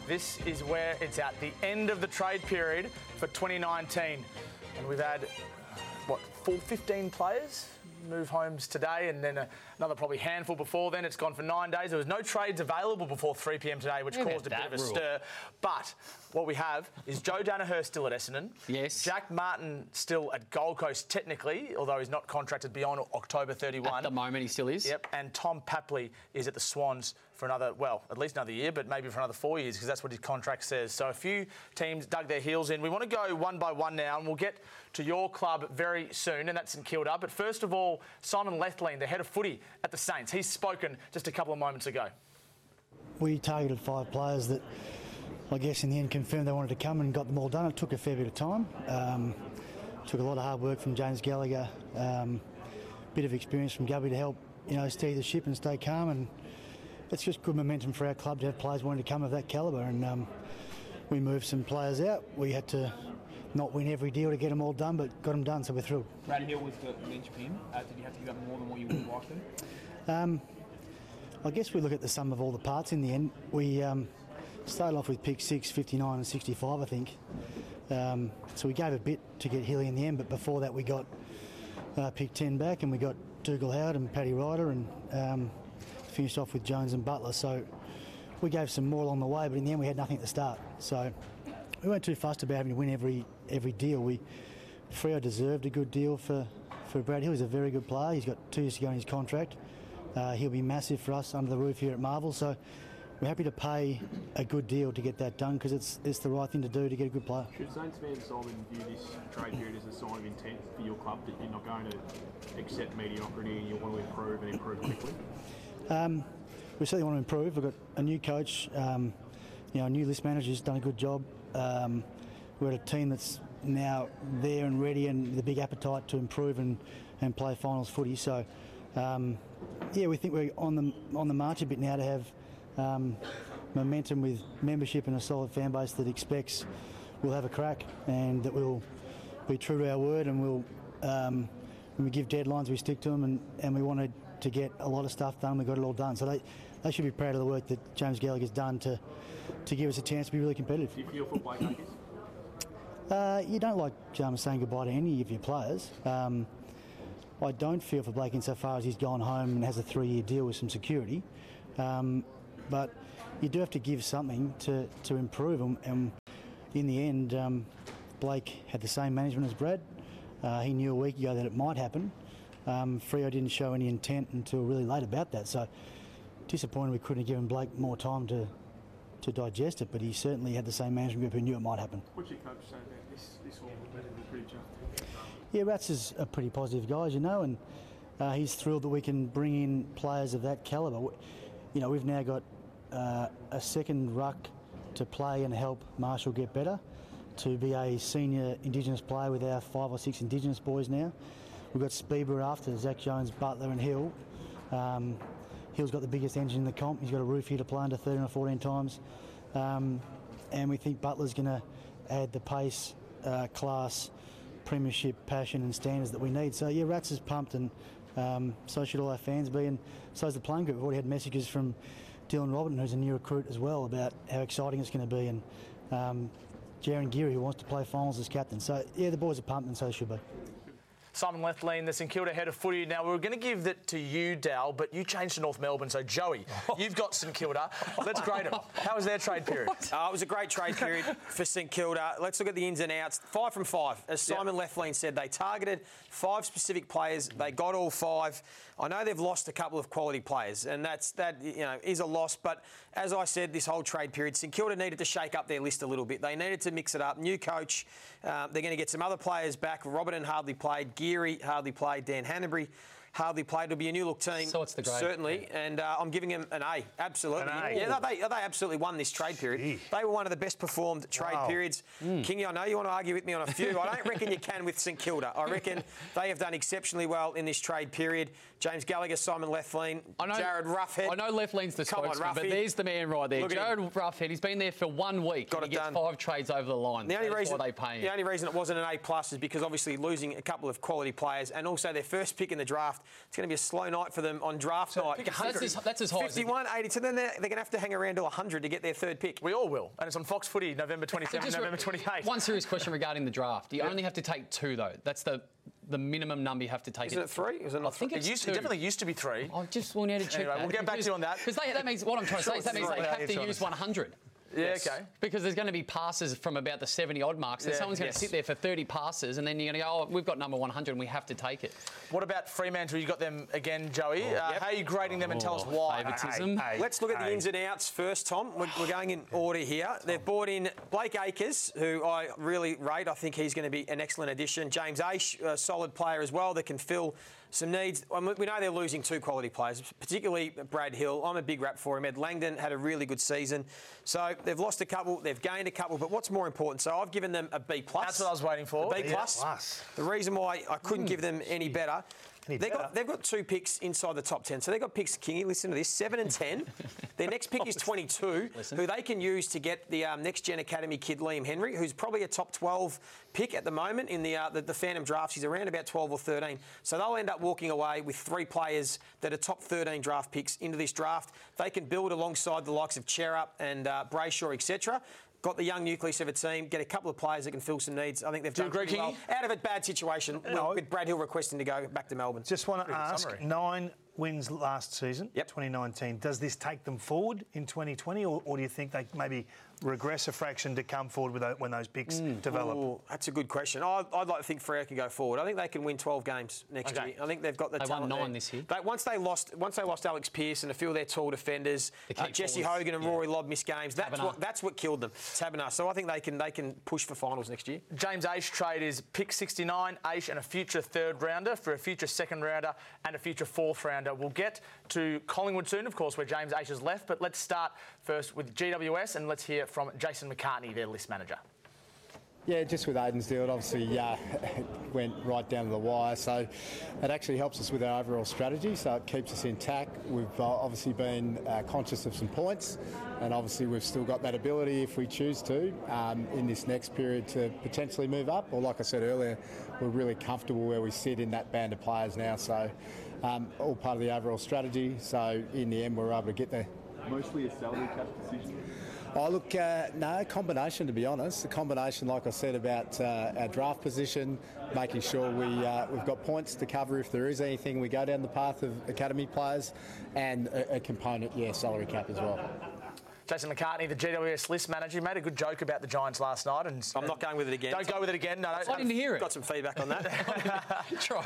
This is where it's at, the end of the trade period for 2019. And we've had, 15 players move homes today, and then another probably handful before then. It's gone for 9 days. There was no trades available before 3 p.m. today, which caused a bit of a stir. But what we have is Joe Daniher still at Essendon. Yes. Jack Martin still at Gold Coast technically, although he's not contracted beyond October 31. At the moment, he still is. Yep. And Tom Papley is at the Swans for another, at least another year, but maybe for another 4 years, because that's what his contract says. So a few teams dug their heels in. We want to go one by one now, and we'll get to your club very soon, and that's St Kilda. But first of all, Simon Lethlean, the head of footy at the Saints. He's spoken just a couple of moments ago. We targeted 5 players that I guess in the end confirmed they wanted to come and got them all done. It took a fair bit of time. Took a lot of hard work from James Gallagher, bit of experience from Gubby to help, steer the ship and stay calm. And it's just good momentum for our club to have players wanting to come of that calibre. And we moved some players out. We had to not win every deal to get them all done, but got them done, so we're thrilled. Brad Hill was the linchpin. Did you have to give up more than what you would have liked them? I guess we look at the sum of all the parts in the end. We started off with pick 6, 59 and 65, I think. So we gave a bit to get Hilly in the end, but before that we got pick 10 back, and we got Dougal Howard and Paddy Ryder, and finished off with Jones and Butler. So we gave some more along the way, but in the end we had nothing at the start. So we weren't too fussed about having to win every deal. Freo deserved a good deal for Brad Hill. He's a very good player. He's got 2 years to go in his contract. He'll be massive for us under the roof here at Marvel. So we're happy to pay a good deal to get that done, because it's the right thing to do to get a good player. Should Saints fan Simon view this trade period as a sign of intent for your club, that you're not going to accept mediocrity and you want to improve and improve quickly? We certainly want to improve. We've got a new coach, a new list manager who's done a good job. We've got a team that's now there and ready, and the big appetite to improve and play finals footy. So, we think we're on the march a bit now to have momentum with membership and a solid fan base that expects we'll have a crack, and that we'll be true to our word, and we'll when we give deadlines we stick to them, and we wanted to get a lot of stuff done. We got it all done. So they should be proud of the work that James Gallagher's done to give us a chance to be really competitive. Do you feel for Blake Acres? You don't like saying goodbye to any of your players. I don't feel for Blake insofar as he's gone home and has a 3-year deal with some security. But you do have to give something to improve. And in the end, Blake had the same management as Brad. He knew a week ago that it might happen. Freo didn't show any intent until really late about that. So disappointed we couldn't have given Blake more time to digest it, but he certainly had the same management group who knew it might happen. What's your coach say about this all? Pretty chuffed. Yeah, Rats is a pretty positive guy, as you know, and he's thrilled that we can bring in players of that calibre. We've now got a second ruck to play and help Marshall get better, to be a senior Indigenous player with our 5 or 6 Indigenous boys now. We've got Speedborough after Zach Jones, Butler and Hill. Hill's got the biggest engine in the comp. He's got a roof here to play under 13 or 14 times. And we think Butler's going to add the pace, class, premiership, passion and standards that we need. So, yeah, Rats is pumped, and so should all our fans be, and so is the playing group. We've already had messages from Dylan Robertson, who's a new recruit as well, about how exciting it's going to be, and Jaron Geary, who wants to play finals as captain. So, yeah, the boys are pumped, and so should be. Simon Lethlean, the St Kilda head of footy. Now, we were going to give that to you, Dal, but you changed to North Melbourne. So, Joey, you've got St Kilda. Let's grade them. How was their trade period? It was a great trade period for St Kilda. Let's look at the ins and outs. 5 from 5. As Simon Lethlean said, they targeted 5 specific players. They got all 5. I know they've lost a couple of quality players, and that is a loss. But as I said, this whole trade period, St Kilda needed to shake up their list a little bit. They needed to mix it up. New coach. They're going to get some other players back. Robertson hardly played. Geary hardly played. Dan Hanbury hardly played. It'll be a new look team. So it's the grade. Certainly. And I'm giving them an A. Absolutely. An A. Yeah, they absolutely won this trade period. Gee. They were one of the best performed trade periods. Kingy, I know you want to argue with me on a few. I don't reckon you can with St Kilda. I reckon they have done exceptionally well in this trade period. James Gallagher, Simon Lethlean, Jared Roughead. I know Lethlean's the spokesman, but there's the man right there. Jared Roughead, he's been there for 1 week. He gets 5 trades over the line. The only reason it wasn't an A+ is because obviously losing a couple of quality players, and also their first pick in the draft It's going to be a slow night for them on draft night. That's as high 51, 80. So then they're going to have to hang around to 100 to get their third pick. We all will. And it's on Fox Footy, November 27, November 28. One serious question regarding the draft. You only have to take 2, though. That's the minimum number you have to take. Isn't it 3? Is it not? I think it definitely used to be 3. I just wanted to check anyway, that. We'll get back to you on that. Because that means, what I'm trying to say is that means they have to use 100. Yeah, yes. Okay. Because there's going to be passes from about the 70-odd marks. So someone's going to sit there for 30 passes and then you're going to go, oh, we've got number 100 and we have to take it. What about Fremantle? You got them again, Joey. How are you grading them and tell us why? Favouritism. Let's look at the ins and outs first, Tom. We're going in order here. They've brought in Blake Acres, who I really rate. I think he's going to be an excellent addition. James Aish, a solid player as well that can fill some needs. We know they're losing 2 quality players, particularly Brad Hill. I'm a big rap for him. Ed Langdon had a really good season. So they've lost a couple, they've gained a couple, but what's more important? So I've given them a B+. That's what I was waiting for. A B+. The reason why I couldn't give them any better, they've got 2 picks inside the top 10. So they've got picks, Kingy, listen to this, 7 and 10. Their next pick is 22, who they can use to get the Next Gen Academy kid Liam Henry, who's probably a top 12 pick at the moment in the Phantom drafts. He's around about 12 or 13. So they'll end up walking away with 3 players that are top 13 draft picks into this draft. They can build alongside the likes of Cherup and Brayshaw, etc. Got the young nucleus of a team, get a couple of players that can fill some needs. I think they've done pretty well. Out of a bad situation with Brad Hill requesting to go back to Melbourne. Just want to ask, 9 wins last season, 2019. Does this take them forward in 2020 or do you think they maybe regress a fraction to come forward when those picks develop? Ooh, that's a good question. I'd like to think Freo can go forward. I think they can win 12 games next year. I think they've got the talent. They won 9 this year. Once they lost Alex Pearce and a few of their tall defenders, Jesse Hogan and Rory Lobb missed games. That's what killed them. Taberner. So I think they can push for finals next year. James Aish trade is pick 69, Aish and a future 3rd rounder for a future 2nd rounder and a future 4th rounder. We'll get to Collingwood soon, of course, where James Aish has left, but let's start first with GWS and let's hear from Jason McCartney, their list manager. Yeah, just with Aiden's deal, it obviously went right down to the wire, so it actually helps us with our overall strategy, so it keeps us intact. We've obviously been conscious of some points, and obviously we've still got that ability, if we choose to, in this next period to potentially move up, or like I said earlier, we're really comfortable where we sit in that band of players now, so all part of the overall strategy, so in the end we're able to get there. Mostly a salary cap decision? Oh, look, no, combination, to be honest. The combination, like I said, about our draft position, making sure we've got points to cover if there is anything. We go down the path of academy players and a component, salary cap as well. Jason McCartney, the GWS list manager, you made a good joke about the Giants last night. And I'm not going with it again. Don't go with it again. No, I didn't hear it. Got some feedback on that. Try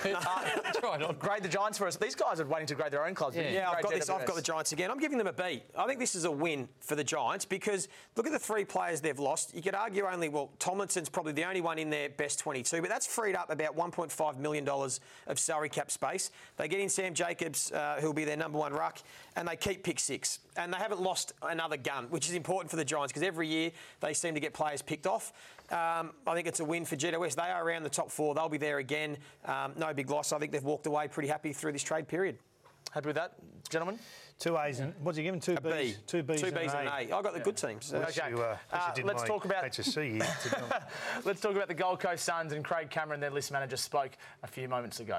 it. Grade the Giants for us. These guys are waiting to grade their own clubs. Yeah, I've got the Giants again. I'm giving them a B. I think this is a win for the Giants because look at the 3 players they've lost. You could argue Tomlinson's probably the only one in their best 22, but that's freed up about $1.5 million of salary cap space. They get in Sam Jacobs, who'll be their number 1 ruck, and they keep pick 6. And they haven't lost another gun, which is important for the Giants because every year they seem to get players picked off. I think it's a win for GWS. They are around the top 4. They'll be there again. No big loss. I think they've walked away pretty happy through this trade period. Happy with that, gentlemen? 2 A's and what's he given? 2 B's. B. 2 B's and an A. I got the good teams. Okay. Let's talk about HSC here. Let's talk about the Gold Coast Suns and Craig Cameron. Their list manager spoke a few moments ago.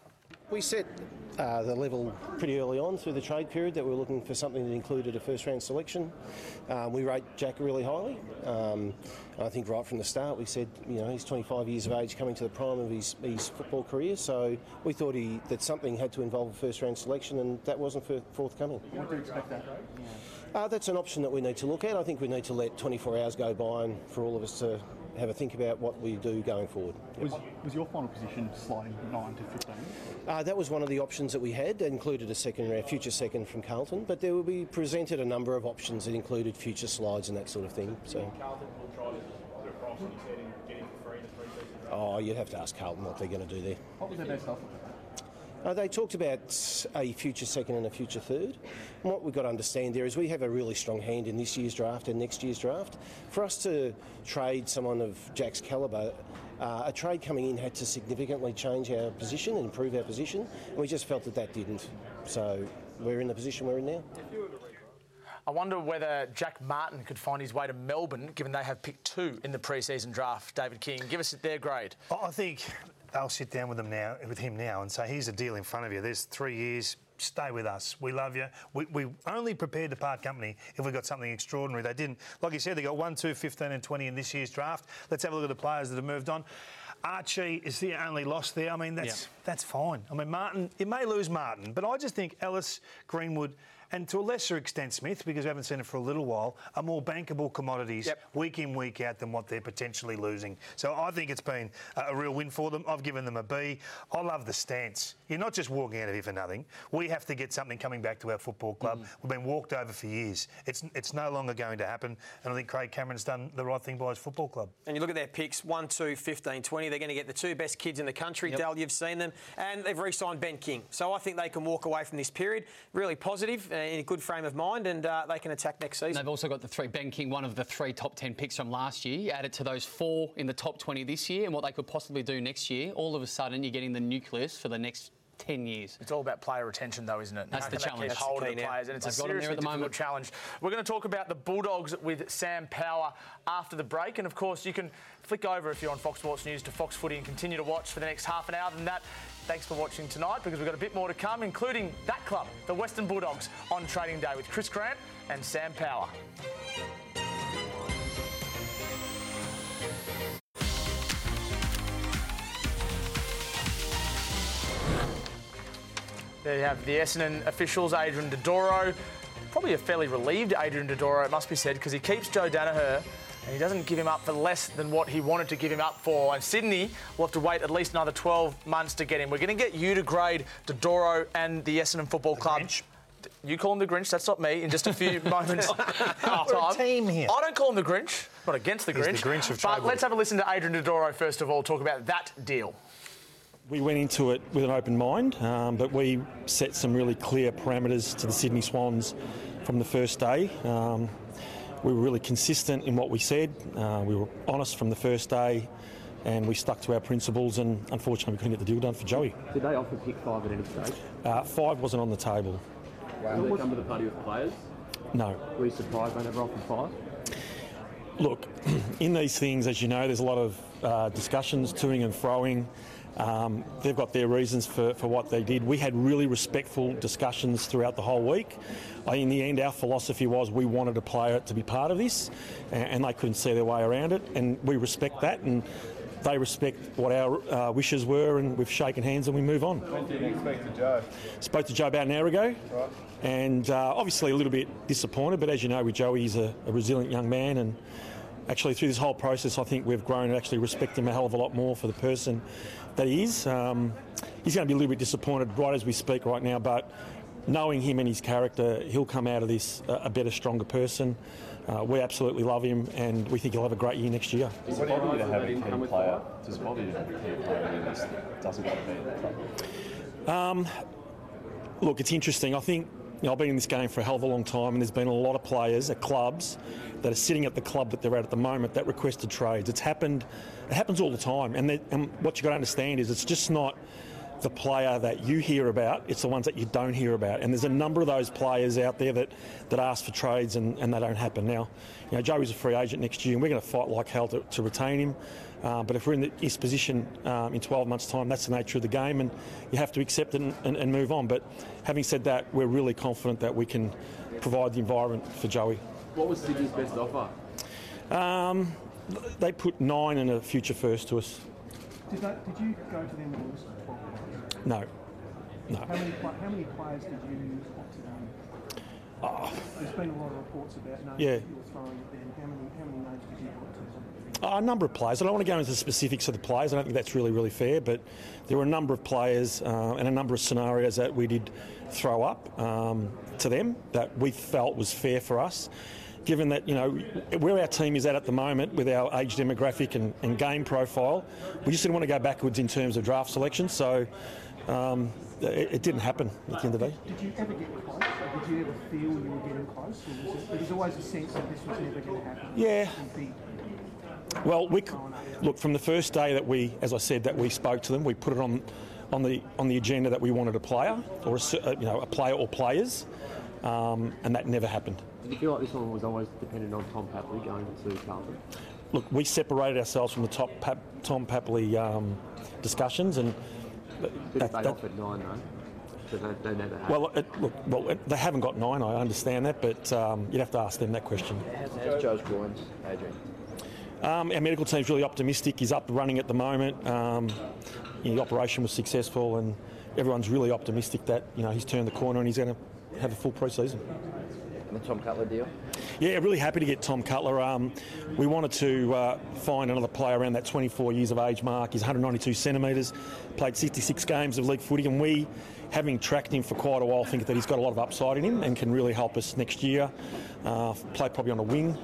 We set the level pretty early on through the trade period that we were looking for something that included a first-round selection. We rate Jack really highly. I think right from the start we said, he's 25 years of age, coming to the prime of his football career, so we thought that something had to involve a first-round selection, and that wasn't forthcoming. What do you expect that? That's an option that we need to look at. I think we need to let 24 hours go by and for all of us to have a think about what we do going forward. Was your final position sliding 9 to 15? That was one of the options that we had. It included a future second from Carlton, but there will be presented a number of options that included future slides and that sort of thing. So. Carlton will try to put a price on his head and get him for free in the pre-season draft. Oh, you'd have to ask Carlton what they're going to do there. What was their best offer? They talked about a future second and a future third. And what we've got to understand there is we have a really strong hand in this year's draft and next year's draft. For us to trade someone of Jack's calibre, a trade coming in had to significantly change our position and improve our position, and we just felt that didn't. So we're in the position we're in now. I wonder whether Jack Martin could find his way to Melbourne, given they have picked 2 in the pre-season draft. David King, give us their grade. I think they'll sit down with him now and say, here's a deal in front of you. There's 3 years. Stay with us. We love you. We only prepared to part company if we got something extraordinary. They didn't. Like you said, they got 1, 2, 15 and 20 in this year's draft. Let's have a look at the players that have moved on. Archie is the only loss there. I mean, that's fine. I mean, Martin, it may lose Martin, but I just think Ellis, Greenwood, and to a lesser extent Smith, because we haven't seen it for a little while, are more bankable commodities week in, week out than what they're potentially losing. So I think it's been a real win for them. I've given them a B. I love the stance. You're not just walking out of here for nothing. We have to get something coming back to our football club. We've been walked over for years. It's no longer going to happen, and I think Craig Cameron's done the right thing by his football club. And you look at their picks, 1, 2, 15, 20. They're going to get the 2 best kids in the country. Dale, you've seen them. And they've re-signed Ben King. So I think they can walk away from this period really positive, in a good frame of mind, and they can attack next season. They've also got the 3, Ben King, one of the 3 top 10 picks from last year. You add it to those 4 in the top 20 this year and what they could possibly do next year. All of a sudden, you're getting the nucleus for the next 10 years. It's all about player retention, though, isn't it? That's the challenge. Keep hold of the players, and it's a seriously difficult challenge. We're going to talk about the Bulldogs with Sam Power after the break, and of course, you can flick over if you're on Fox Sports News to Fox Footy and continue to watch for the next half an hour. Than that, thanks for watching tonight, because we've got a bit more to come, including that club, the Western Bulldogs, on Trading Day with Chris Grant and Sam Power. There you have the Essendon officials, Adrian Dodoro. Probably a fairly relieved Adrian Dodoro, it must be said, because he keeps Joe Danaher and he doesn't give him up for less than what he wanted to give him up for. And Sydney will have to wait at least another 12 months to get him. We're going to get you to grade Dodoro and the Essendon Football Club. Grinch. You call him the Grinch, that's not me, in just a few moments. We're a team here. I don't call him the Grinch, not against the Grinch. He's the Grinch of But let's have a listen to Adrian Dodoro first of all, talk about that deal. We went into it with an open mind, but we set some really clear parameters to the Sydney Swans from the first day. We were really consistent in what we said. We were honest from the first day, and we stuck to our principles, and unfortunately we couldn't get the deal done for Joey. Did they offer pick 5 at any stage? 5 wasn't on the table. Wow. Did they come to the party with players? No. Were you surprised they never offered 5? Look, in these things, as you know, there's a lot of discussions, toing and froing. They've got their reasons for what they did. We had really respectful discussions throughout the whole week. In the end, our philosophy was we wanted a player to be part of this, and they couldn't see their way around it, and we respect that, and they respect what our wishes were, and we've shaken hands and we move on. When did you speak to Joe? Spoke to Joe about an hour ago, right. And obviously a little bit disappointed, but as you know with Joey, he's a resilient young man, and actually through this whole process I think we've grown to actually respect him a hell of a lot more for the person that he is. He's going to be a little bit disappointed right as we speak right now, but knowing him and his character, he'll come out of this a better, stronger person. We absolutely love him, and we think he'll have a great year next year. Does it bother you to have a key player? Does it bother you to have a key player who just doesn't want to be in the club? Look, it's interesting. I think I've been in this game for a hell of a long time, and there's been a lot of players at clubs that are sitting at the club that they're at the moment that requested trades. It happens all the time, and what you've got to understand is it's just not the player that you hear about, it's the ones that you don't hear about. And there's a number of those players out there that ask for trades and they don't happen. Now, Joey's a free agent next year and we're going to fight like hell to retain him. But if we're in his position in 12 months' time, that's the nature of the game and you have to accept it and move on. But having said that, we're really confident that we can provide the environment for Joey. What was Sydney's best offer? They put 9 and a future first to us. Did you go to them with a list of 12 players? No. How many players did you opt to name? There's been a lot of reports about names that you were throwing at them. How many names did you put to them? A number of players. I don't want to go into the specifics of the players. I don't think that's really fair, but there were a number of players and a number of scenarios that we did throw up to them that we felt was fair for us. Given that, where our team is at the moment with our age demographic and game profile, we just didn't want to go backwards in terms of draft selection, so it didn't happen at the end of the day. Did you ever get close? Or did you ever feel you were getting close? Or there was always a sense that this was never going to happen? Yeah. Well, look, from the first day that as I said, that we spoke to them, we put it on the agenda that we wanted a player, or a player or players, and that never happened. Did you feel like this one was always dependent on Tom Papley going to Carlton? Look, we separated ourselves from the Tom Papley discussions. And They offered 9 though. They never have. Well, they haven't got 9. I understand that, but you'd have to ask them that question. How's Joe's groins, Adrian? Our medical team's really optimistic. He's up and running at the moment. The operation was successful, and everyone's really optimistic that he's turned the corner and he's going to have a full pre-season. And the Tom Cutler deal? Yeah, really happy to get Tom Cutler. We wanted to find another player around that 24 years of age mark. He's 192 centimetres, played 66 games of league footy, and we, having tracked him for quite a while, think that he's got a lot of upside in him and can really help us next year. Play probably on a wing,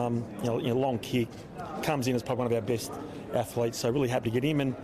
long kick, comes in as probably one of our best athletes. So really happy to get him. And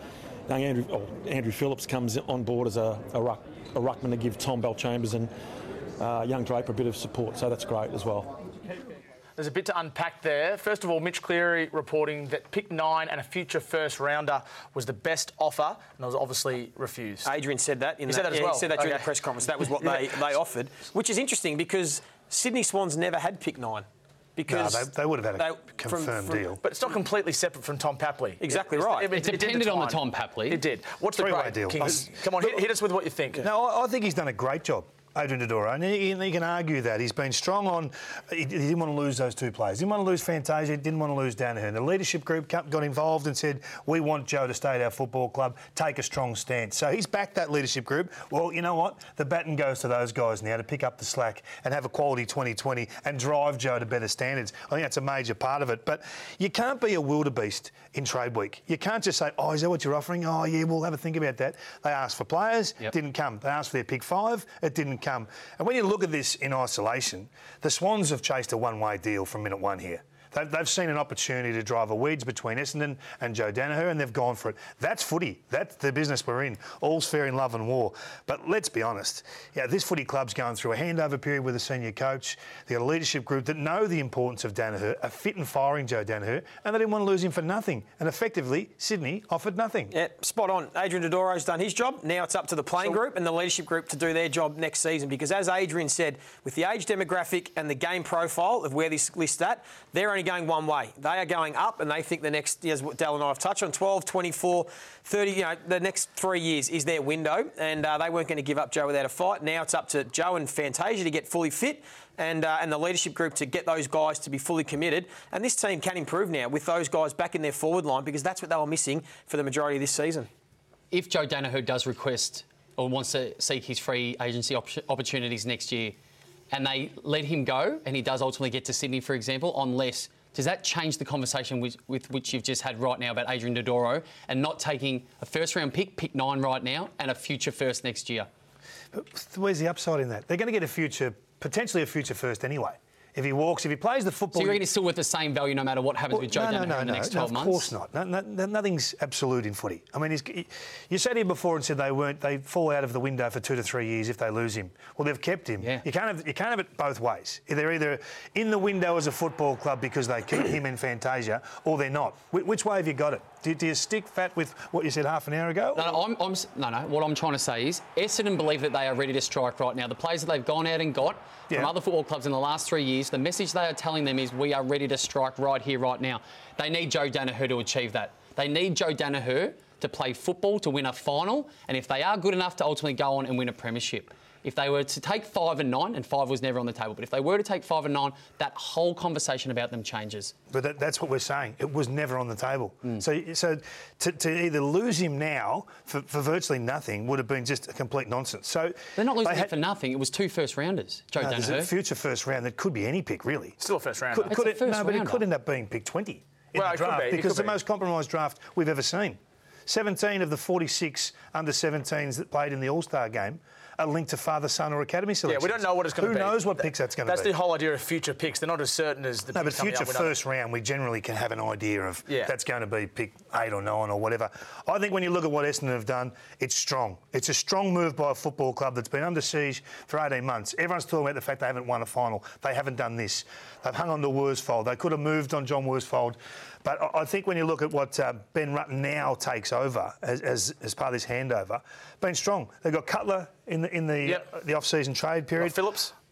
Andrew Phillips comes on board as a ruckman to give Tom Bellchambers and young Draper a bit of support. So that's great as well. There's a bit to unpack there. First of all, Mitch Cleary reporting that pick 9 and a future first rounder was the best offer, and it was obviously refused. Adrian said that. He said that as well? He said that during the press conference. That was what they offered, which is interesting because Sydney Swans never had pick 9. Because they would have had a confirmed deal. But it's not completely separate from Tom Papley. Exactly right. It depended on the Tom Papley. It did. What's the three-way deal? Come on, hit us with what you think. No, I think he's done a great job, Adrian Dodoro, and he can argue that. He's been strong on... He didn't want to lose those 2 players. He didn't want to lose Fantasia, didn't want to lose Danaher. The leadership group got involved and said, we want Joe to stay at our football club, take a strong stance. So he's backed that leadership group. Well, you know what? The baton goes to those guys now to pick up the slack and have a quality 2020 and drive Joe to better standards. I think that's a major part of it. But you can't be a wildebeest in trade week. You can't just say, oh, is that what you're offering? Oh, yeah, we'll have a think about that. They asked for players, didn't come. They asked for their pick 5, it didn't come. And when you look at this in isolation, the Swans have chased a one-way deal from minute 1 here. They've seen an opportunity to drive a wedge between Essendon and Joe Danaher, and they've gone for it. That's footy. That's the business we're in. All's fair in love and war. But let's be honest. This footy club's going through a handover period with a senior coach. They've got a leadership group that know the importance of Danaher, are fit and firing Joe Danaher, and they didn't want to lose him for nothing. And effectively, Sydney offered nothing. Yeah, spot on. Adrian Dodoro's done his job. Now it's up to the playing group and the leadership group to do their job next season. Because as Adrian said, with the age demographic and the game profile of where this list's at, they're only going one way. They are going up, and they think the next, as Dal and I have touched on, 12, 24, 30, the next 3 years is their window, and they weren't going to give up Joe without a fight. Now it's up to Joe and Fantasia to get fully fit, and the leadership group to get those guys to be fully committed. And this team can improve now with those guys back in their forward line, because that's what they were missing for the majority of this season. If Joe Danaher does request or wants to seek his free agency opportunities next year, and they let him go, and he does ultimately get to Sydney, for example, on less, does that change the conversation with which you've just had right now about Adrian Dodoro and not taking a first-round pick 9 right now, and a future first next year? But where's the upside in that? They're going to get potentially a future first anyway. If he walks, if he plays the football... So you reckon he's still worth the same value no matter what happens with Joe Danaher in the next 12 months? No, of course not. Nothing's absolute in footy. I mean, you sat here before and said they fall out of the window for 2 to 3 years if they lose him. Well, they've kept him. Yeah. You can't have it both ways. They're either in the window as a football club because they keep him in Fantasia, or they're not. Which way have you got it? Do you stick fat with what you said half an hour ago? No. What I'm trying to say is Essendon believe that they are ready to strike right now. The players that they've gone out and got from other football clubs in the last 3 years, the message they are telling them is we are ready to strike right here, right now. They need Joe Danaher to achieve that. They need Joe Danaher to play football, to win a final, and if they are good enough to ultimately go on and win a premiership. If they were to take 5 and 9, and 5 was never on the table, but if they were to take 5 and 9, that whole conversation about them changes. But that's what we're saying. It was never on the table. So to either lose him now for virtually nothing would have been just a complete nonsense. So they're not losing him for nothing. It was 2 first rounders. Joe Danaher. There's a future first round that could be any pick, really. Still a first rounder. But it could end up being pick 20 in the draft because it's the most compromised draft we've ever seen. 17 of the 46 under-17s that played in the All-Star game are linked to father, son or academy selections. Yeah, we don't know what it's going to be. Who knows what picks that's going to be? That's the whole idea of future picks. They're not as certain as the picks. No, but future first round, we generally can have an idea of that's going to be pick 8 or 9 or whatever. I think when you look at what Essendon have done, it's strong. It's a strong move by a football club that's been under siege for 18 months. Everyone's talking about the fact they haven't won a final. They haven't done this. They've hung on to Worsfold. They could have moved on John Worsfold. But I think when you look at what Ben Rutten now takes over as part of this handover, been strong. They've got Cutler in the off-season trade period. Phillips.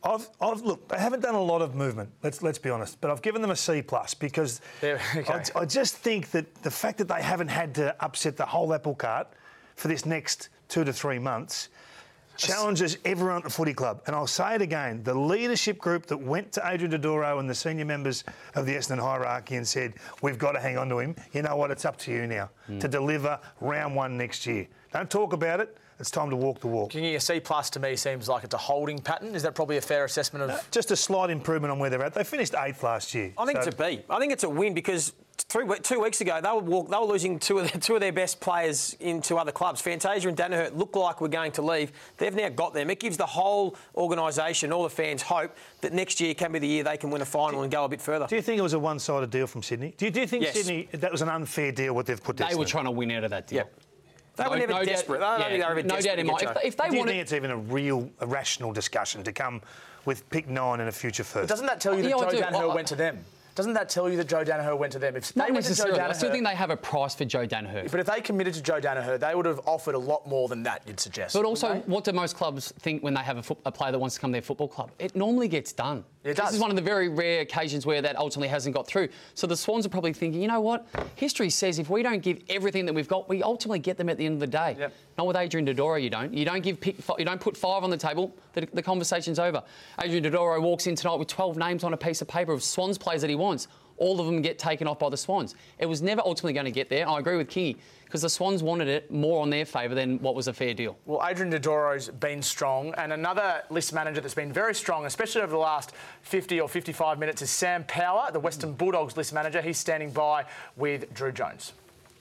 Look, they haven't done a lot of movement. Let's be honest, but I've given them a C+ because I just think that the fact that they haven't had to upset the whole apple cart for this next 2 to 3 months challenges everyone at the footy club. And I'll say it again, the leadership group that went to Adrian Dodoro and the senior members of the Essendon hierarchy and said, we've got to hang on to him, you know what, it's up to you now to deliver round 1 next year. Don't talk about it. It's time to walk the walk. Giving you a C+ to me seems like it's a holding pattern. Is that probably a fair assessment of... Just a slight improvement on where they're at. They finished 8th last year. I think it's a B. I think it's a win because 2 weeks ago they were losing two of their best players into other clubs. Fantasia and Danaher looked like we're going to leave. They've now got them. It gives the whole organisation, all the fans, hope that next year can be the year they can win a final and go a bit further. Do you think it was a one-sided deal from Sydney? Do you think Yes. Sydney, that was an unfair deal what they've put there? They were trying to win out of that deal. Yep. They were never desperate. No doubt in mind. If they do you wanted... think it's even a real, rational discussion to come with pick 9 and a future first? Doesn't that tell you that Joe Danaher went to them? Doesn't that tell you that Joe Danaher went to them? If Not they went to Joe necessarily. Danaher, I still think they have a price for Joe Danaher. But if they committed to Joe Danaher, they would have offered a lot more than that, you'd suggest. But also, what do most clubs think when they have a player that wants to come to their football club? It normally gets done. It does. This is one of the very rare occasions where that ultimately hasn't got through. So the Swans are probably thinking, you know what? History says if we don't give everything that we've got, we ultimately get them at the end of the day. Yep. Not with Adrian Dodoro, you don't. You don't put 5 on the table, the conversation's over. Adrian Dodoro walks in tonight with 12 names on a piece of paper of Swans players that he wants. All of them get taken off by the Swans. It was never ultimately going to get there. I agree with Kingy, because the Swans wanted it more on their favour than what was a fair deal. Well, Adrian Dodoro's been strong, and another list manager that's been very strong, especially over the last 50 or 55 minutes, is Sam Power, the Western Bulldogs list manager. He's standing by with Drew Jones.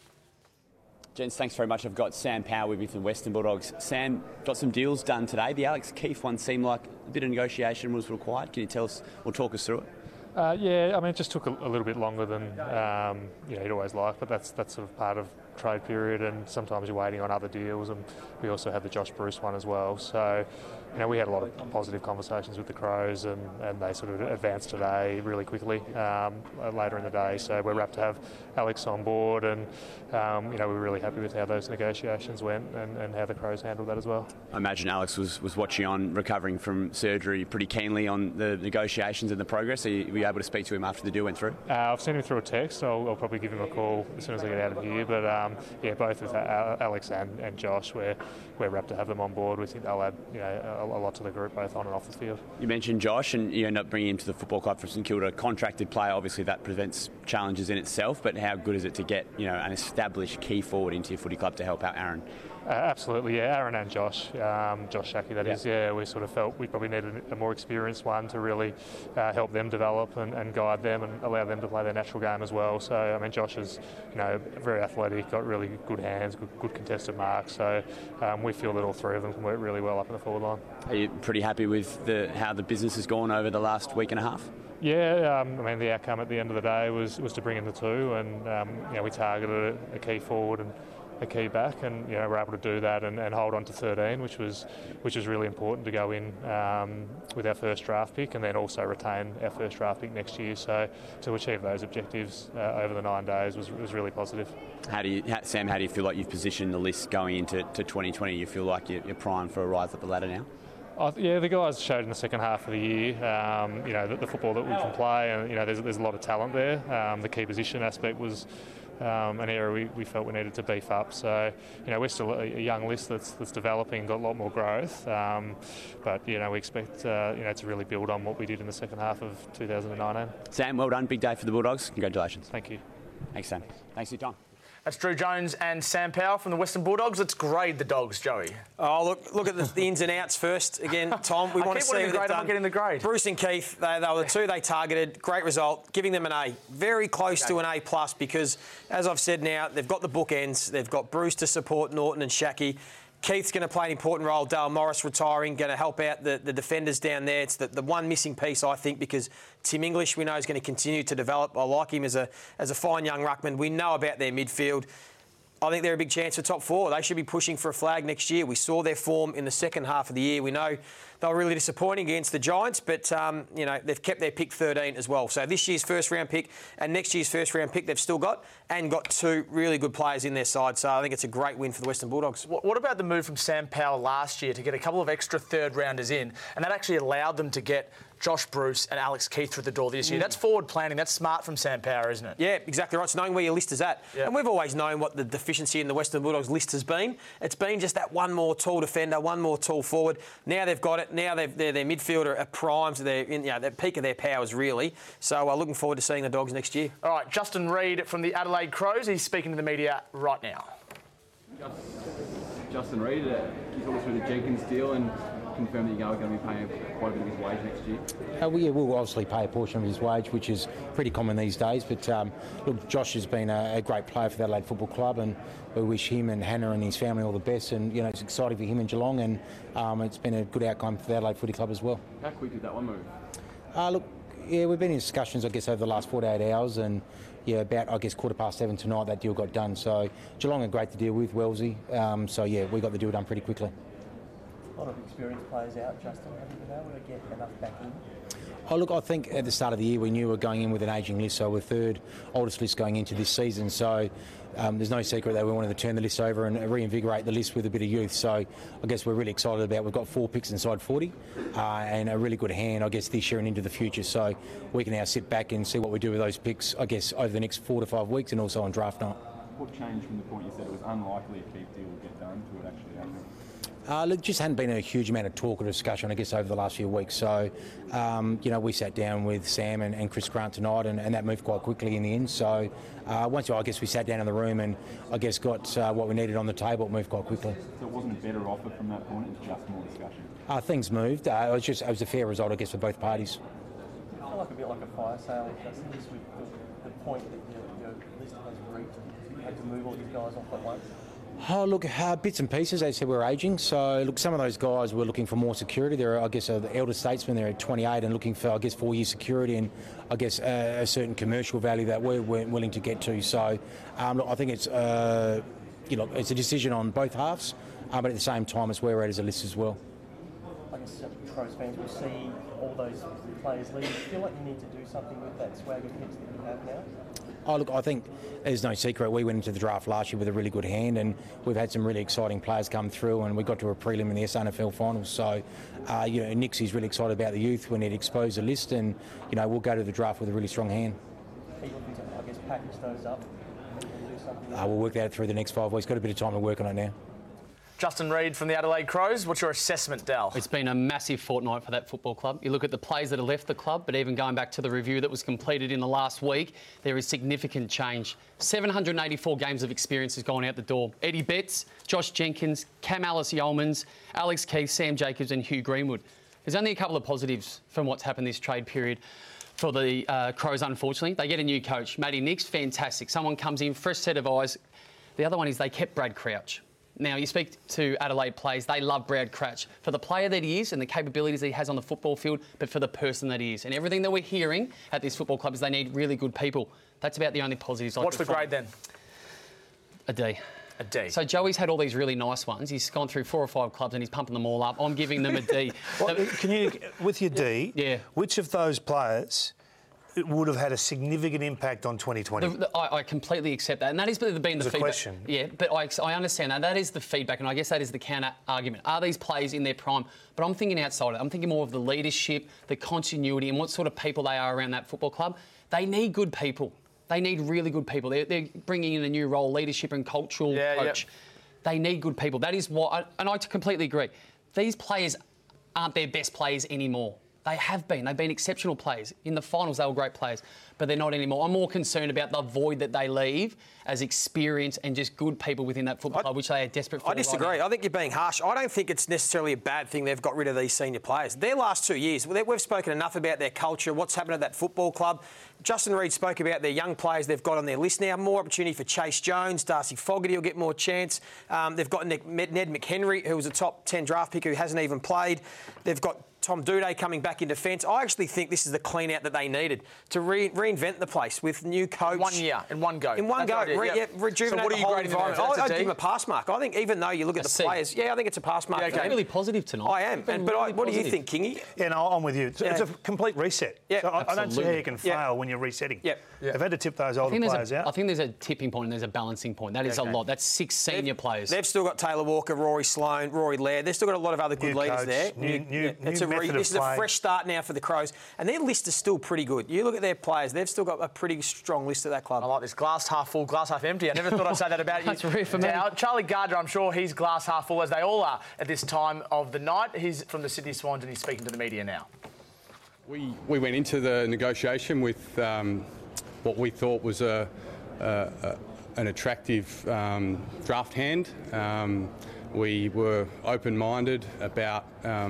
Gents, thanks very much. I've got Sam Power with me from the Western Bulldogs. Sam, got some deals done today. The Alex Keith one seemed like a bit of negotiation was required. Can you tell us or talk us through it? Yeah, I mean, it just took a little bit longer than you'd always like, but that's sort of part of trade period, and sometimes you're waiting on other deals, and we also had the Josh Bruce one as well. So, we had a lot of positive conversations with the Crows, and they sort of advanced today really quickly later in the day. So we're wrapped to have Alex on board, and we're really happy with how those negotiations went and how the Crows handled that as well. I imagine Alex was watching on, recovering from surgery pretty keenly on the negotiations and the progress. Were you able to speak to him after the deal went through? I've sent him through a text, so I'll probably give him a call as soon as I get out of here. But both with Alex and Josh, we're wrapped to have them on board. We think they'll add a lot to the group, both on and off the field. You mentioned Josh, and you end up bringing him to the football club from St Kilda, a contracted player. Obviously, that prevents challenges in itself. But how good is it to get an established key forward into your footy club to help out Aaron? Absolutely, yeah. Aaron and Josh Shackey, that is. Yeah, we sort of felt we probably needed a more experienced one to really help them develop and guide them and allow them to play their natural game as well. So, I mean, Josh is, very athletic, got really good hands, good contested marks. So, we feel that all three of them can work really well up in the forward line. Are you pretty happy with how the business has gone over the last week and a half? Yeah, the outcome at the end of the day was to bring in the two, and we targeted a key forward and a key back, and we're able to do that and hold on to 13, which was really important to go in with our first draft pick, and then also retain our first draft pick next year. So to achieve those objectives over the 9 days was really positive. Sam, how do you feel like you've positioned the list going into 2020? You feel like you're primed for a rise up the ladder now? The guys showed in the second half of the year, the football that we can play, and there's a lot of talent there. The key position aspect was an area we felt we needed to beef up. So, we're still a young list that's developing, got a lot more growth. But, we expect, to really build on what we did in the second half of 2019. Sam, well done. Big day for the Bulldogs. Congratulations. Thank you. Thanks, Sam. Thanks for your time. That's Drew Jones and Sam Powell from the Western Bulldogs. Let's grade the Dogs, Joey. Oh, look at the ins and outs first. Again, Tom, we want to see what they've done. I'm getting the grade. Bruce and Keith, they were the two they targeted. Great result. Giving them an A. Very close to an A+ because, as I've said now, they've got the bookends. They've got Bruce to support Norton and Shackey. Keith's going to play an important role. Dale Morris retiring, going to help out the defenders down there. It's the one missing piece, I think, because Tim English, we know, is going to continue to develop. I like him as a fine young ruckman. We know about their midfield. I think they're a big chance for top 4. They should be pushing for a flag next year. We saw their form in the second half of the year. We know they were really disappointing against the Giants, but, they've kept their pick 13 as well. So this year's first-round pick and next year's first-round pick they've still got, and got 2 really good players in their side. So I think it's a great win for the Western Bulldogs. What about the move from Sam Powell last year to get a couple of extra third-rounders in, and that actually allowed them to get Josh Bruce and Alex Keith through the door this year? That's forward planning. That's smart from Sam Power, isn't it? Yeah, exactly right. It's knowing where your list is at. Yeah. And we've always known what the deficiency in the Western Bulldogs list has been. It's been just that one more tall defender, one more tall forward. Now they've got it. Now they're their midfielder at prime, so they're in the peak of their powers, really. So looking forward to seeing the Dogs next year. All right, Justin Reid from the Adelaide Crows. He's speaking to the media right now. Justin Reid, can you talk us through the Jenkins deal and confirm that you are going to be paying quite a bit of his wage next year? We'll obviously pay a portion of his wage, which is pretty common these days. But look, Josh has been a great player for the Adelaide Football Club, and we wish him and Hannah and his family all the best. And it's exciting for him in Geelong, and it's been a good outcome for the Adelaide Footy Club as well. How quick did that one move? Look, we've been in discussions, I guess, over the last 48 hours, and about 7:15 tonight that deal got done. So Geelong are great to deal with, Wellesley. We got the deal done pretty quickly. A lot of experienced players out, Justin. Have you been able to get enough back in? Look, I think at the start of the year we knew we were going in with an ageing list, so we're third oldest list going into this season. So there's no secret that we wanted to turn the list over and reinvigorate the list with a bit of youth. So I guess we're really excited about. We've got 4 picks inside 40 and a really good hand, I guess, this year and into the future. So we can now sit back and see what we do with those picks, I guess, over the next 4 to 5 weeks, and also on draft night. What changed from the point you said it was unlikely a Keith deal would get done to it actually happening? Look, just hadn't been a huge amount of talk or discussion, I guess, over the last few weeks. So, we sat down with Sam and Chris Grant tonight, and that moved quite quickly in the end. So, once I guess we sat down in the room and I guess got what we needed on the table, it moved quite quickly. So it wasn't a better offer from that point; it was just more discussion. Things moved. It was a fair result, I guess, for both parties. I feel like a bit like a fire sale, Justin, just with the point that your list has reached. You had to move all these guys off at once. Look, bits and pieces. They said we're ageing. So, look, some of those guys were looking for more security. They're, I guess, the elder statesmen. They're at 28 and looking for, 4 years security and, a certain commercial value that we're willing to get to. So, look, I think it's, it's a decision on both halves, but at the same time, it's where we're at as a list as well. I guess Crows fans will see all those players leave. Do you feel like you need to do something with that swagger picks that you have now? Look, I think there's no secret. We went into the draft last year with a really good hand, and we've had some really exciting players come through, and we got to a prelim in the SNFL finals. So, Nixie's really excited about the youth. We need to expose the list, and, we'll go to the draft with a really strong hand. Are you looking to, package those up and do something? We'll work that through the next 5 weeks. Got a bit of time to work on it now. Justin Reid from the Adelaide Crows. What's your assessment, Dal? It's been a massive fortnight for that football club. You look at the players that have left the club, but even going back to the review that was completed in the last week, there is significant change. 784 games of experience has gone out the door. Eddie Betts, Josh Jenkins, Cam Ellis-Yeomans, Alex Keith, Sam Jacobs and Hugh Greenwood. There's only a couple of positives from what's happened this trade period for the Crows, unfortunately. They get a new coach, Matty Nicks, fantastic. Someone comes in, fresh set of eyes. The other one is they kept Brad Crouch. Now, you speak to Adelaide players, they love Brad Crouch for the player that he is and the capabilities that he has on the football field, but for the person that he is. And everything that we're hearing at this football club is they need really good people. That's about the only positives I What's the grade then? A D. A D. So Joey's had all these really nice ones. He's gone through 4 or 5 clubs and he's pumping them all up. I'm giving them a D. Can you, with your D, which of those players would have had a significant impact on 2020? I completely accept that. And that has been the feedback. Question. Yeah, but I understand that. That is the feedback, and I guess that is the counter-argument. Are these players in their prime? But I'm thinking outside it. I'm thinking more of the leadership, the continuity, and what sort of people they are around that football club. They need good people. They need really good people. They're bringing in a new role, leadership and cultural coach. They need good people. That is what... And I completely agree. These players aren't their best players anymore. They have been. They've been exceptional players. In the finals, they were great players, but they're not anymore. I'm more concerned about the void that they leave as experience and just good people within that football club, which they are desperate for. I disagree. Right now. I think you're being harsh. I don't think it's necessarily a bad thing they've got rid of these senior players. Their last 2 years, we've spoken enough about their culture, what's happened at that football club. Justin Reid spoke about their young players they've got on their list now. More opportunity for Chase Jones. Darcy Fogarty will get more chance. They've got Ned McHenry, who was a top 10 draft pick who hasn't even played. They've got Tom Doedee coming back in defence. I actually think this is the clean out that they needed to reinvent the place with new coach. 1 year, in one go. In one go, rejuvenate so what are you the whole grading environment. them? I'd give him a pass mark. I think even though you look at the players, I think it's a pass mark. Yeah, okay. Really positive tonight. I am. What do you think, Kingy? Yeah, no, I'm with you. It's a complete reset. Yeah, so I don't see how you can fail when you're resetting. Yeah. They've had to tip those older players out. I think there's a tipping point and there's a balancing point. That is a lot. That's 6 senior players. They've still got Taylor Walker, Rory Sloane, Rory Laird. They've still got a lot of other good leaders there. This is a fresh start now for the Crows, and their list is still pretty good. You look at their players; they've still got a pretty strong list at that club. I like this glass half full, glass half empty. I never thought I'd say that about you. That's rare for me. Now, Charlie Gardner, I'm sure he's glass half full, as they all are at this time of the night. He's from the Sydney Swans, and he's speaking to the media now. We went into the negotiation with what we thought was an attractive draft hand. We were open-minded about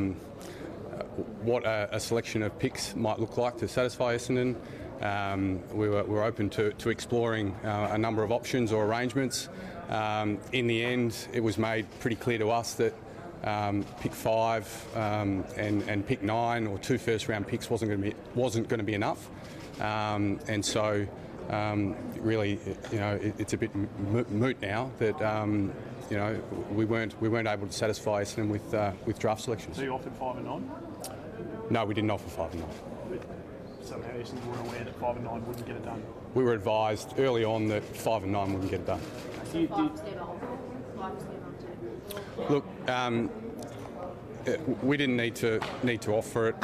what a selection of picks might look like to satisfy Essendon. We were open to exploring a number of options or arrangements. In the end, it was made pretty clear to us that pick 5 and pick 9 or 2 first-round picks wasn't going to be enough, and so really, it's a bit moot now that we weren't able to satisfy Essendon with draft selections. So you offered 5 and 9? No, we didn't offer 5 and 9. Somehow Essendon were aware that 5 and 9 wouldn't get it done. We were advised early on that 5 and 9 wouldn't get it done. Look, we didn't need to offer it.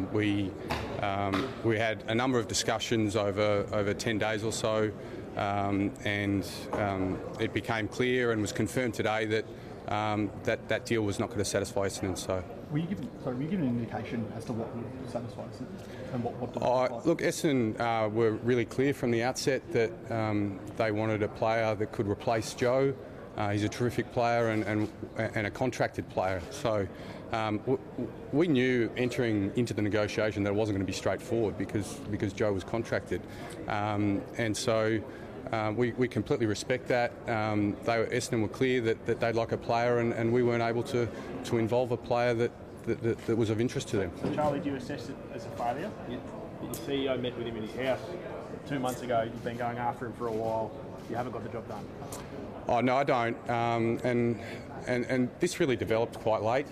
We had a number of discussions over 10 days or so, and it became clear and was confirmed today that that deal was not going to satisfy Essendon. So. Were you given an indication as to what would satisfy Essendon and what did look, Essendon were really clear from the outset that they wanted a player that could replace Joe. He's a terrific player and a contracted player. So we knew entering into the negotiation that it wasn't going to be straightforward because Joe was contracted, and so. We completely respect that. Essendon were clear that they'd like a player, and we weren't able to involve a player that was of interest to them. So Charlie, do you assess it as a failure? Your CEO met with him in his house 2 months ago. You've been going after him for a while. You haven't got the job done. Oh no, I don't. And this really developed quite late.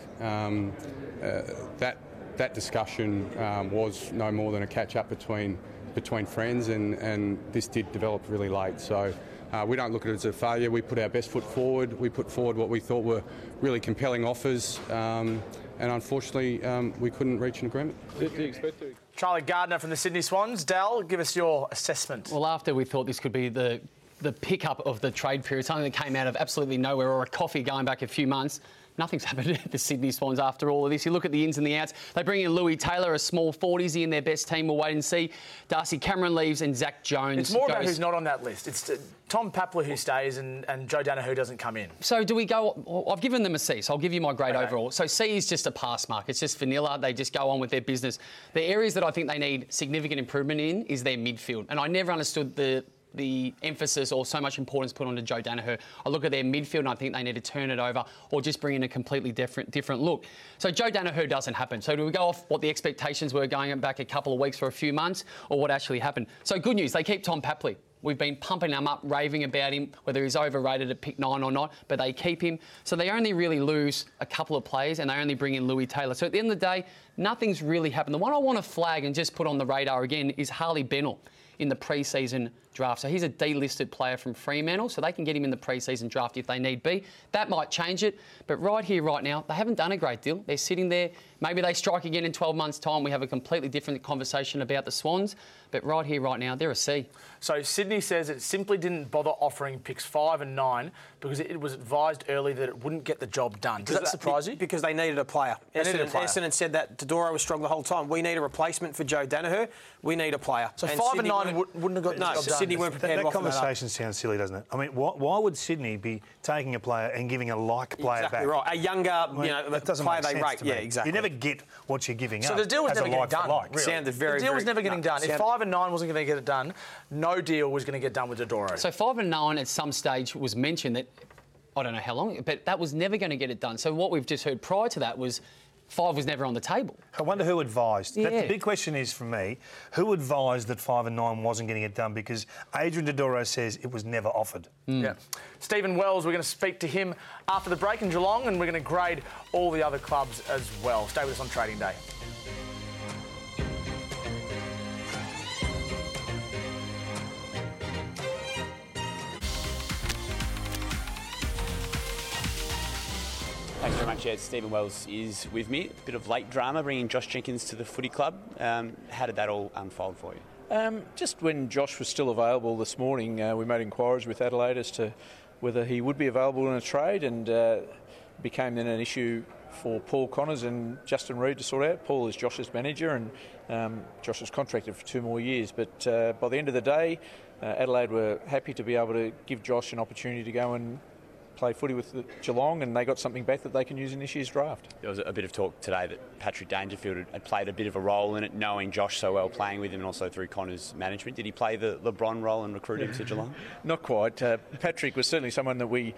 That discussion was no more than a catch up between friends, and this did develop really late. So we don't look at it as a failure. We put our best foot forward. We put forward what we thought were really compelling offers, and unfortunately we couldn't reach an agreement. Do you expect to? Charlie Gardner from the Sydney Swans. Dal, give us your assessment. Well, after we thought this could be the pickup of the trade period, something that came out of absolutely nowhere, or a coffee going back a few months, nothing's happened at the Sydney Swans after all of this. You look at the ins and the outs. They bring in Louis Taylor, a small 40s in their best team. We'll wait and see. Darcy Cameron leaves and Zach Jones It's more about who's not on that list. It's Tom Papler who stays and Joe Danaher doesn't come in. So do we go... I've given them a C, so I'll give you my grade overall. So C is just a pass mark. It's just vanilla. They just go on with their business. The areas that I think they need significant improvement in is their midfield. And I never understood the emphasis or so much importance put onto Joe Danaher. I look at their midfield and I think they need to turn it over or just bring in a completely different look. So Joe Danaher doesn't happen. So do we go off what the expectations were going back a couple of weeks for a few months, or what actually happened? So good news, they keep Tom Papley. We've been pumping him up, raving about him, whether he's overrated at pick 9 or not, but they keep him. So they only really lose a couple of players and they only bring in Louis Taylor. So at the end of the day, nothing's really happened. The one I want to flag and just put on the radar again is Harley Bennell in the pre-season draft. So he's a delisted player from Fremantle, so they can get him in the pre-season draft if they need be. That might change it, but right here, right now, they haven't done a great deal. They're sitting there. Maybe they strike again in 12 months' time. We have a completely different conversation about the Swans, but right here, right now, they're a C. So Sydney says it simply didn't bother offering picks 5 and 9 because it was advised early that it wouldn't get the job done. Does that surprise you? Because they needed a player. Essendon said that Dodoro was strong the whole time. We need a replacement for Joe Danaher. We need a player. So 5 and 9 wouldn't have got the job done. Sydney weren't prepared. That conversation sounds silly, doesn't it? I mean, why would Sydney be taking a player and giving a like player exactly back? Right. A younger, that doesn't player make they sense rate. to me. Yeah, exactly. You never get what you're giving up. So the deal was never getting done. Really. Sounded very. The deal was never getting done. If 5 and 9 wasn't going to get it done, no deal was going to get done with Dodoro. So 5 and 9 at some stage was mentioned that, I don't know how long, but that was never going to get it done. So what we've just heard prior to that was 5 was never on the table. I wonder who advised. Yeah. The big question is for me, who advised that 5 and 9 wasn't getting it done? Because Adrian Dodoro says it was never offered. Yeah. Stephen Wells, we're going to speak to him after the break in Geelong, and we're going to grade all the other clubs as well. Stay with us on Trading Day. Thanks very much, Ed. Stephen Wells is with me. A bit of late drama bringing Josh Jenkins to the footy club. How did that all unfold for you? Just when Josh was still available this morning, we made inquiries with Adelaide as to whether he would be available in a trade, and became then an issue for Paul Connors and Justin Reid to sort out. Paul is Josh's manager, and Josh was contracted for 2 more years. But by the end of the day, Adelaide were happy to be able to give Josh an opportunity to go and play footy with Geelong, and they got something back that they can use in this year's draft. There was a bit of talk today that Patrick Dangerfield had played a bit of a role in it, knowing Josh so well, playing with him, and also through Connor's management. Did he play the LeBron role and recruit him to Geelong? Not quite. Patrick was certainly someone that we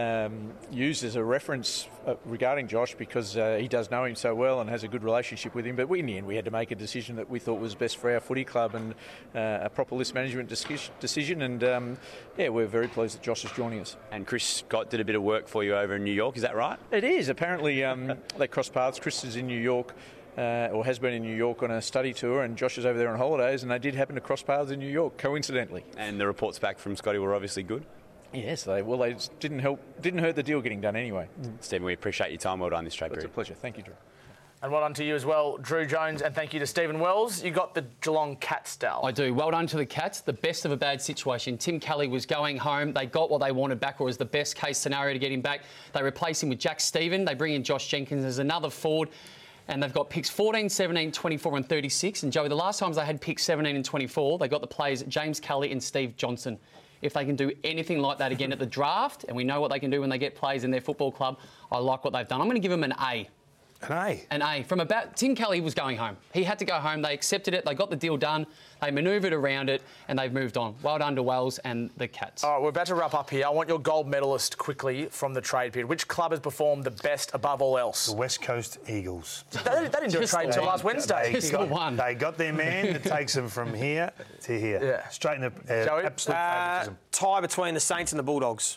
used as a reference regarding Josh, because he does know him so well and has a good relationship with him. But in the end, we had to make a decision that we thought was best for our footy club, and a proper list management decision. And we're very pleased that Josh is joining us. And Chris Scott did a bit of work for you over in New York, is that right? It is. Apparently they crossed paths. Chris is in New York, or has been in New York on a study tour, and Josh is over there on holidays, and they did happen to cross paths in New York, coincidentally. And the reports back from Scotty were obviously good? Yes, they didn't hurt the deal getting done anyway. Stephen, we appreciate your time. Well done this trade period. It's a pleasure. Thank you, Drew. And well done to you as well, Drew Jones, and thank you to Stephen Wells. You got the Geelong Cats, Dal. I do. Well done to the Cats. The best of a bad situation. Tim Kelly was going home. They got what they wanted back, or was the best case scenario to get him back. They replace him with Jack Stephen. They bring in Josh Jenkins as another forward. And they've got picks 14, 17, 24 and 36. And, Joey, the last times they had picks 17 and 24, they got the players James Kelly and Steve Johnson. If they can do anything like that again at the draft, and we know what they can do when they get players in their football club, I like what they've done. I'm going to give them an A. An A? An A. From about... Tim Kelly was going home. He had to go home. They accepted it. They got the deal done. They manoeuvred around it, and they've moved on. Well done to Wells and the Cats. All right, we're about to wrap up here. I want your gold medalist quickly from the trade period. Which club has performed the best above all else? The West Coast Eagles. They didn't do a trade until last Wednesday. They got their man that takes them from here to here. Yeah. Straight into absolute favouritism. Tie between the Saints and the Bulldogs.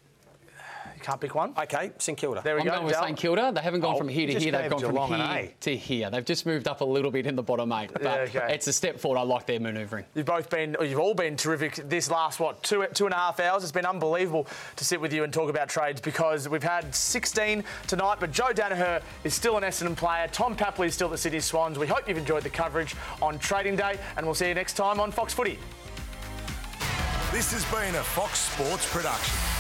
You can't pick one? Okay, St Kilda. There we go. I'm going with St Kilda. They haven't gone from here to just here. They've gave gone from Geelong an here to here. They've just moved up a little bit in the bottom 8. But it's a step forward. I like their manoeuvring. You've all been terrific this last, two and a half hours. It's been unbelievable to sit with you and talk about trades, because we've had 16 tonight, but Joe Daniher is still an Essendon player. Tom Papley is still at the Sydney Swans. We hope you've enjoyed the coverage on Trading Day, and we'll see you next time on Fox Footy. This has been a Fox Sports production.